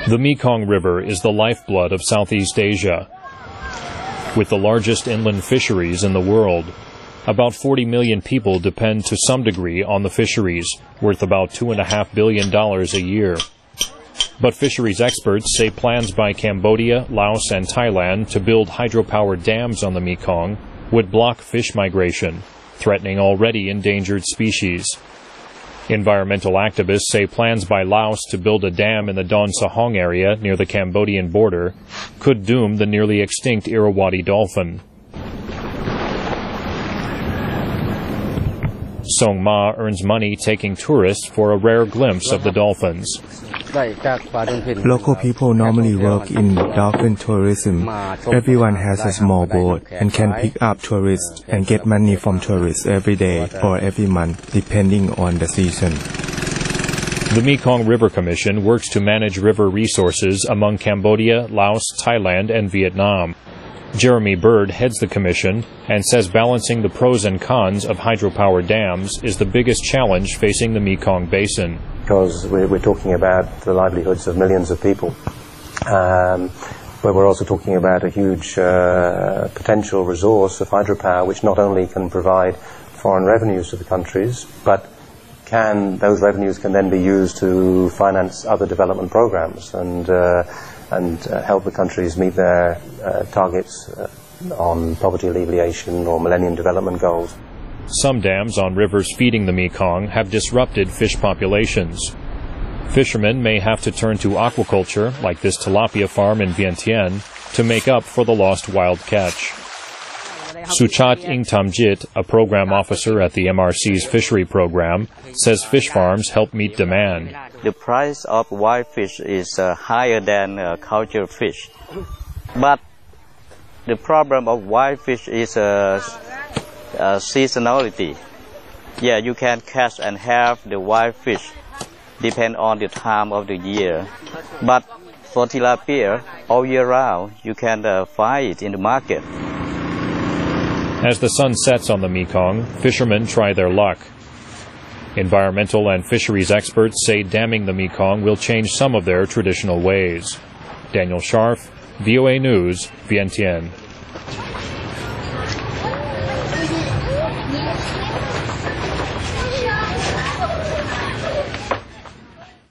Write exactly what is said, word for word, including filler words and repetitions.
The Mekong River is the lifeblood of Southeast Asia. With the largest inland fisheries in the world, about forty million people depend to some degree on the fisheries, worth about two point five billion dollars a year. But fisheries experts say plans by Cambodia, Laos, and Thailand to build hydropower dams on the Mekong would block fish migration, threatening already endangered species. Environmental activists say plans by Laos to build a dam in the Don Sahong area near the Cambodian border could doom the nearly extinct Irrawaddy dolphin. Song Ma earns money taking tourists for a rare glimpse of the dolphins. Local people normally work in dolphin tourism. Everyone has a small boat and can pick up tourists and get money from tourists every day or every month, depending on the season. The Mekong River Commission works to manage river resources among Cambodia, Laos, Thailand, and Vietnam. Jeremy Bird heads the commission and says balancing the pros and cons of hydropower dams is the biggest challenge facing the Mekong Basin. Because we're, we're talking about the livelihoods of millions of people, um, but we're also talking about a huge uh, potential resource of hydropower, which not only can provide foreign revenues to the countries, but can those revenues can then be used to finance other development programs and uh, and uh, help the countries meet their uh, targets uh, on poverty alleviation or Millennium Development Goals. Some dams on rivers feeding the Mekong have disrupted fish populations. Fishermen may have to turn to aquaculture, like this tilapia farm in Vientiane, to make up for the lost wild catch. Suchat Ingtamjit, a program officer at the M R C's fishery program, says fish farms help meet demand. The price of wild fish is uh, higher than uh, cultured fish. But the problem of wild fish is uh, uh, seasonality. Yeah, you can catch and have the wild fish, depend on the time of the year. But for tilapia, all year round, you can uh, find it in the market. As the sun sets on the Mekong, fishermen try their luck. Environmental and fisheries experts say damming the Mekong will change some of their traditional ways. Daniel Scharf, V O A News, Vientiane.